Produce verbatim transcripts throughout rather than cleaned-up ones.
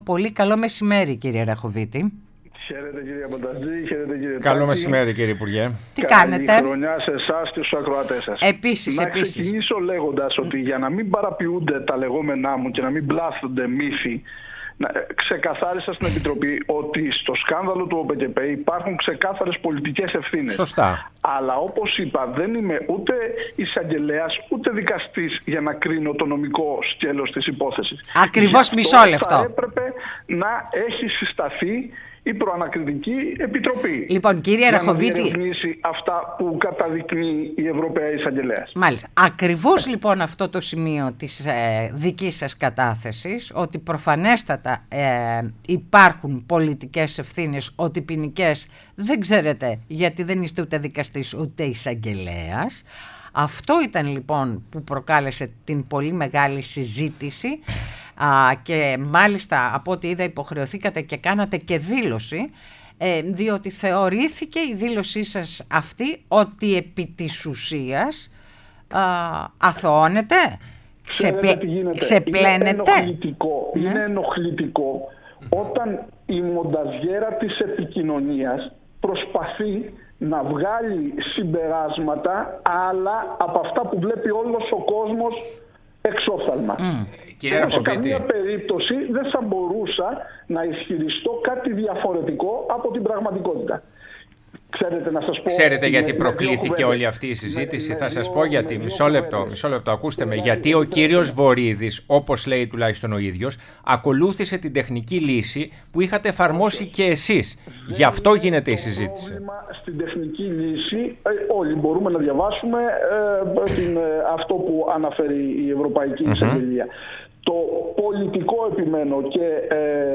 Πολύ καλό μεσημέρι, κύριε Ραχοβίτη. Χαίρετε, κύριε Μπονταζή, χαίρετε, κύριε Καλό Τάκη. μεσημέρι, κύριε Υπουργέ. Τι Καλή κάνετε? χρονιά σε εσάς και στους ακροατές σας. Επίσης, να επίσης. ξεκινήσω λέγοντας ότι για να μην παραποιούνται τα λεγόμενά μου και να μην μπλάθονται μύθοι, να, ξεκαθάρισα στην Επιτροπή ότι στο σκάνδαλο του ΟΠΕΚΕΠΕ υπάρχουν ξεκάθαρες πολιτικές ευθύνες. Σωστά. Αλλά όπως είπα, δεν είμαι ούτε εισαγγελέας ούτε δικαστής για να κρίνω το νομικό σκέλος της υπόθεσης. Ακριβώς, Γι' μισό αυτό λεπτό. θα έπρεπε να έχει συσταθεί η προανακριτική επιτροπή. Λοιπόν, κύριε για Ραχοβίτη. να διερευνήσει αυτά που καταδεικνύει η Ευρωπαία Εισαγγελέας. Μάλιστα. Ακριβώς λοιπόν αυτό το σημείο της ε, δικής σας κατάθεσης, ότι προφανέστατα ε, υπάρχουν πολιτικές ευθύνες, ότι ποινικές δεν ξέρετε, γιατί δεν είστε ούτε δικαστής ούτε εισαγγελέας. Αυτό ήταν λοιπόν που προκάλεσε την πολύ μεγάλη συζήτηση. Α, και μάλιστα από ό,τι είδα υποχρεωθήκατε και κάνατε και δήλωση, ε, διότι θεωρήθηκε η δήλωσή σας αυτή ότι επί της ουσίας α, αθωώνεται, ξεπλε, ξεπλένεται. Είναι ενοχλητικό, ναι. είναι ενοχλητικό όταν η μονταζιέρα της επικοινωνίας προσπαθεί να βγάλει συμπεράσματα άλλα από αυτά που βλέπει όλος ο κόσμος εξόφθαλμα. Mm. Κύριε σε καμία περίπτωση δεν θα μπορούσα να ισχυριστώ κάτι διαφορετικό από την πραγματικότητα. Ξέρετε, να σας πω, Ξέρετε γιατί με, προκλήθηκε με όλη αυτή η συζήτηση. με, θα με σας δύο, πω γιατί. Μισό λεπτό, μισό λεπτό. Ακούστε με. Γιατί ο κύριος Βορίδης, όπως λέει τουλάχιστον ο ίδιος, ακολούθησε την τεχνική λύση που είχατε εφαρμόσει και εσείς. Γι' αυτό γίνεται η συζήτηση. Στην τεχνική λύση ε, όλοι μπορούμε να διαβάσουμε ε, την, ε, αυτό που αναφέρει η Ευρωπαϊκή Εισαγγελία. Mm-hmm. Το πολιτικό επιμένω και ε,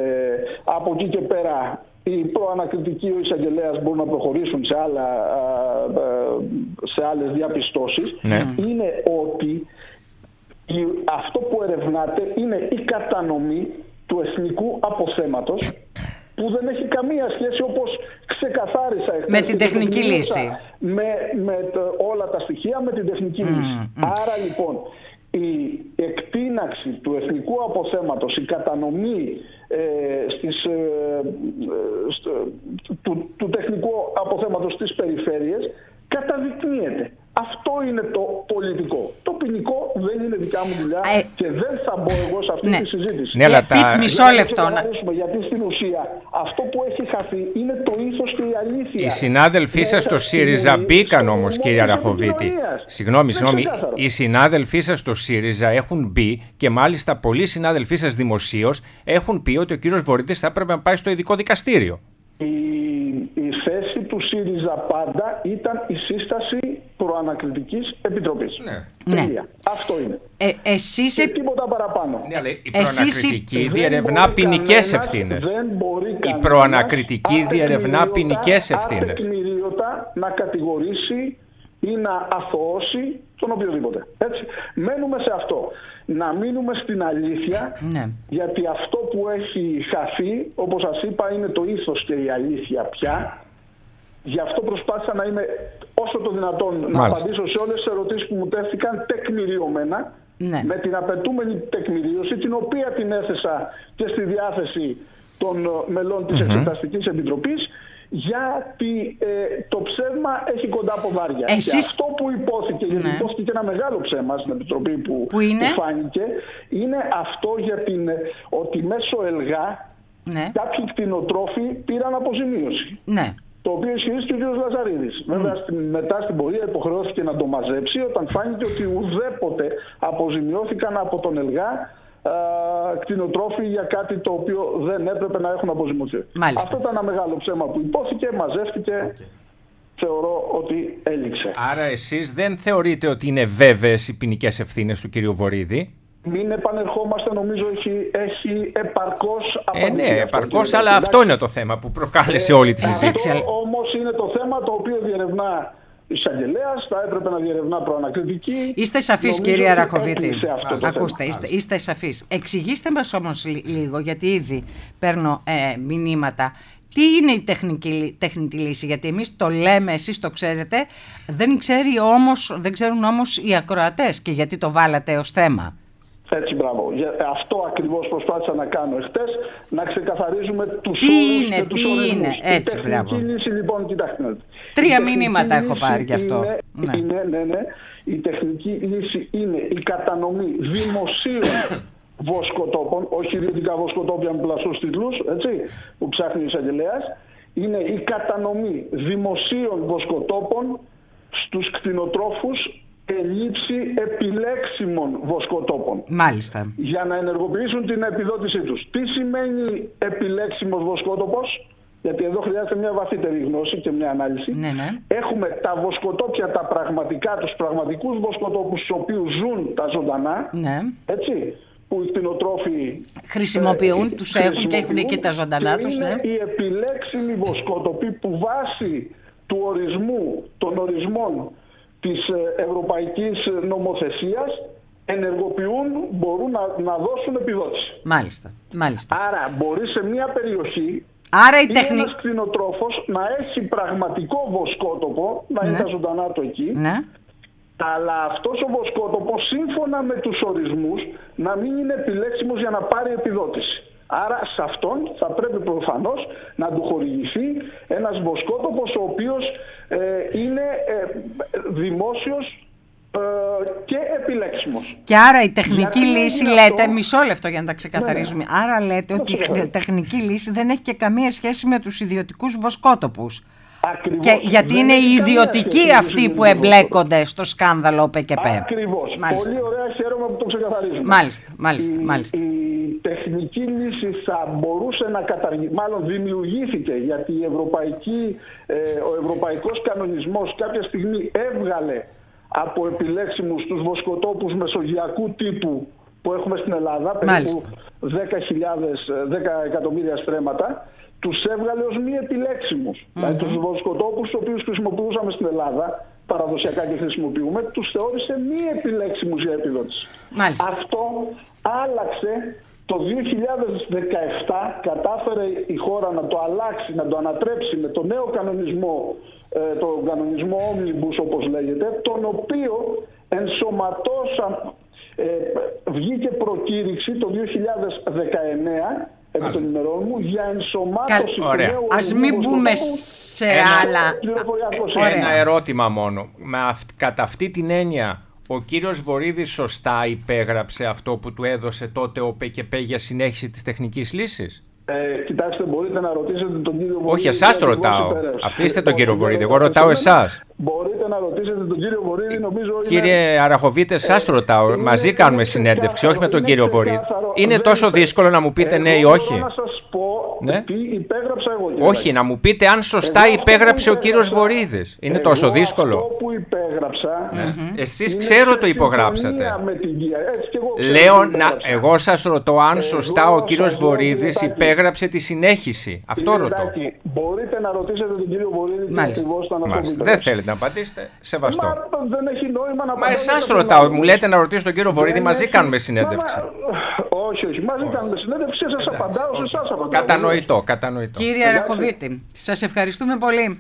από εκεί και πέρα οι προανακριτικοί, ο εισαγγελέας μπορούν να προχωρήσουν σε, άλλα, σε άλλες διαπιστώσεις, ναι. Είναι ότι αυτό που ερευνάται είναι η κατανομή του εθνικού αποθέματος που δεν έχει καμία σχέση, όπως ξεκαθάρισα εχθές, με την τεχνική λύση. Με, με το, όλα τα στοιχεία με την τεχνική mm, λύση. Mm. Άρα λοιπόν η εκτείναξη του εθνικού αποθέματος, η κατανομή ε, στις, ε, στο, του, του τεχνικού αποθέματος στις περιφέρειες καταδεικνύεται. Αυτό είναι το πολιτικό. Το ποινικό δεν είναι δικιά μου δουλειά ε, και δεν θα μπω εγώ σε αυτή ναι. τη συζήτηση. Ναι, αλλά τα... Μισό λεπτό. Γιατί στην ουσία αυτό που έχει χαθεί είναι το ήθος και η αλήθεια. Οι συνάδελφοί σας στο ΣΥΡΙΖΑ μπήκαν όμως, κύριε Ραχοβίτη. Συγγνώμη, συγγνώμη. Οι συνάδελφοί σας στο ΣΥΡΙΖΑ έχουν μπει και μάλιστα πολλοί συνάδελφοί σας δημοσίως έχουν πει ότι ο κύριος Βορίδης θα έπρεπε να πάει στο ειδικό δικαστήριο. Η, η θέση του ΣΥΡΙΖΑ πάντα ήταν η σύσταση προανακριτικής επιτροπής. Ναι. Ναι. Αυτό είναι. Ε, εσείς... Και τίποτα παραπάνω. Ναι, αλλά η προανακριτική εσείς... διερευνά ποινικές ευθύνες. Δεν μπορεί η προανακριτική διερευνά ποινικές ευθύνες. Ατεκμηρίωτα να κατηγορήσει ή να αθωώσει τον οποιοδήποτε. Έτσι. Μένουμε σε αυτό. Να μείνουμε στην αλήθεια, ναι. Γιατί αυτό που έχει χαθεί, όπως σας είπα, είναι το ήθος και η αλήθεια πια. Γι' αυτό προσπάθησα να είμαι όσο το δυνατόν Μάλιστα. να απαντήσω σε όλες τις ερωτήσεις που μου τέθηκαν τεκμηριωμένα, ναι. Με την απαιτούμενη τεκμηρίωση, την οποία την έθεσα και στη διάθεση των μελών της mm-hmm. Εξεταστικής Επιτροπής, γιατί ε, το ψέμα έχει κοντά ποδάρια. Εσείς... Και αυτό που υπόθηκε, ναι. γιατί υπόθηκε και ένα μεγάλο ψέμα στην Επιτροπή που, που, είναι? που φάνηκε, είναι αυτό για την, ότι μέσω ΕΛΓΑ ναι. κάποιοι κτηνοτρόφοι πήραν αποζημίωση. Ναι. Το οποίο ισχυρίστηκε ο κ. Λαζαρίδης. Mm. Βέβαια, στην, μετά στην πορεία υποχρεώθηκε να το μαζέψει όταν φάνηκε ότι ουδέποτε αποζημιώθηκαν από τον ΕΛΓΑ κτηνοτρόφοι για κάτι το οποίο δεν έπρεπε να έχουν αποζημιωθεί. Αυτό ήταν ένα μεγάλο ψέμα που υπόθηκε, μαζεύτηκε, okay. Θεωρώ ότι έληξε. Άρα εσείς δεν θεωρείτε ότι είναι βέβαιες οι ποινικές ευθύνες του κ. Βορίδη? Μην επανερχόμαστε, νομίζω έχει, έχει επαρκώς απαντήσει. Ε, ναι, επαρκώς, αλλά εντάξει. Αυτό είναι το θέμα που προκάλεσε ε, όλη τη συζήτηση. Αυτό όμως είναι το θέμα το οποίο διερευνά εισαγγελέας, θα έπρεπε να διερευνά προανακριτική. Είστε σαφείς, κυρία Ραχοβίτη. Ακούστε, είστε, είστε σαφείς. Εξηγήστε μας όμως λίγο, γιατί ήδη παίρνω ε, μηνύματα. Τι είναι η τεχνική, τεχνητή λύση, γιατί εμείς το λέμε, εσείς το ξέρετε, δεν, ξέρει όμως, δεν ξέρουν όμως οι ακροατές και γιατί το βάλατε ως θέμα. Έτσι, μπράβο. Αυτό ακριβώς προσπάθησα να κάνω εχθές, να ξεκαθαρίζουμε τους τι όρους είναι, και τους τι ορισμούς. είναι, έτσι, η μπράβο. τεχνική λύση, λοιπόν, κοιτάξτε. Τρία μηνύματα έχω πάρει γι' αυτό. Είναι, ναι. Είναι, ναι, ναι. Η τεχνική λύση είναι η κατανομή δημοσίων βοσκοτόπων, όχι ιδιωτικά βοσκοτόπια με πλαστούς τίτλους, έτσι, που ψάχνει ο εισαγγελέας. Είναι η κατανομή δημοσίων βοσκοτόπων στους κτηνοτρόφους ελήψη επιλέξιμων βοσκοτόπων. Μάλιστα. Για να ενεργοποιήσουν την επιδότησή τους. Τι σημαίνει επιλέξιμος βοσκότοπος? Γιατί εδώ χρειάζεται μια βαθύτερη γνώση και μια ανάλυση. Ναι, ναι. Έχουμε τα βοσκοτόπια, τα πραγματικά, τους πραγματικούς βοσκοτόπους στους οποίους ζουν τα ζωντανά. Ναι. Έτσι. Που οι κτηνοτρόφοι χρησιμοποιούν, ε, τους έχουν και έχουν και τα ζωντανά τους. Είναι ναι. οι επιλέξιμοι βοσκότοποι που βάσει του ορισμού των ορισμών της ευρωπαϊκής νομοθεσίας ενεργοποιούν, μπορούν να, να δώσουν επιδότηση. Μάλιστα. Μάλιστα. Άρα μπορεί σε μια περιοχή Άρα η ή τεχνη... ένας κτηνοτρόφος να έχει πραγματικό βοσκότοπο, να ναι. είναι τα ζωντανά του εκεί, ναι. αλλά αυτός ο βοσκότοπος σύμφωνα με τους ορισμούς να μην είναι επιλέξιμος για να πάρει επιδότηση. Άρα σε αυτόν θα πρέπει προφανώς να του χορηγηθεί ένας βοσκότοπος ο οποίος ε, είναι ε, δημόσιος ε, και επιλέξιμος. Και άρα η τεχνική Γιατί λύση λέτε, αυτό... μισό λεπτό για να τα ξεκαθαρίσουμε, ναι, ναι. άρα λέτε ότι η τεχνική λύση δεν έχει και καμία σχέση με τους ιδιωτικούς βοσκότοπους. Ακριβώς. Και γιατί δεν είναι οι ιδιωτικοί αυτοί που εμπλέκονται στο σκάνδαλο ΟΠΕΚΕΠ. Ακριβώς. Μάλιστα. Πολύ ωραία, χαίρομαι που το ξεκαθαρίζουμε. Μάλιστα, μάλιστα, η, μάλιστα. η τεχνική λύση θα μπορούσε να καταργηθεί, μάλλον δημιουργήθηκε, γιατί η ευρωπαϊκή, ε, ο ευρωπαϊκός κανονισμός κάποια στιγμή έβγαλε από επιλέξιμους τους βοσκοτόπους μεσογειακού τύπου που έχουμε στην Ελλάδα, περίπου δέκα χιλιάδες, δέκα εκατομμύρια στρέμματα, τους έβγαλε ως μη επιλέξιμους. Mm-hmm. Δηλαδή τους βοσκοτόπους τους οποίους χρησιμοποιούσαμε στην Ελλάδα, παραδοσιακά και χρησιμοποιούμε, τους θεώρησε μη επιλέξιμους για επιδότηση. Μάλιστα. Αυτό άλλαξε το δύο χιλιάδες δεκαεπτά, κατάφερε η χώρα να το αλλάξει, να το ανατρέψει με το νέο κανονισμό, ε, τον κανονισμό Omnibus όπως λέγεται, τον οποίο ενσωματώσαν, ε, βγήκε προκήρυξη το δύο χιλιάδες δεκαεννέα, επί των ημερών μου, για ενσωμάτωση του νέου. Ας μην μπούμε σε ένα, άλλα. Ένα ερώτημα μόνο. Με αυ... Κατά αυτή την έννοια, ο κύριος Βορίδης σωστά υπέγραψε αυτό που του έδωσε τότε ο ΟΠΕΚΕΠ για συνέχιση της τεχνικής λύσης? Ε, κοιτάξτε, μπορείτε να ρωτήσετε τον κύριο Βορίδη. Όχι, εσάς το ρωτάω. Αφήστε τον κύριο Βορίδη. Εγώ ρωτάω εσάς. Μπορείτε να ρωτήσετε τον κύριο Βορίδη, νομίζω. Κύριε είναι... Αραχοβίτη, εσάς το ρωτάω. Ε, Μαζί κάνουμε συνέντευξη, όχι με τον κύριο Βορίδη. Είναι τόσο δύσκολο να μου πείτε ναι ή όχι? Να σας πω ναι? τι υπέγραψα εγώ. Όχι, να μου πείτε αν σωστά υπέγραψε ο κύριος Βορίδης. Είναι τόσο δύσκολο? Αυτό που υπέγραψα. Εσείς ξέρω το υπογράψατε. Λέω, εγώ σας ρωτώ αν σωστά ο κύριος Βορίδης υπέγραψε τη συνέχιση. Αυτό ρωτώ. Μπορείτε να ρωτήσετε τον κύριο Βορίδη και ακριβώς θα αναπτύξετε. Δεν θέλετε να απαντήσετε, σεβαστό. Μα δεν έχει νόημα να Μα εσάς ρωτάω, μου λέτε να ρωτήσω τον κύριο Βορίδη, μαζί κάνουμε συνέντευξη. Όχι, όχι, μαζί κάνουμε συνέντευξη, σας απαντάω, σε εσάς απαντάω. Κατανοητό, κατανοητό. Κύριε Αραχοβίτη, σας ευχαριστούμε πολύ.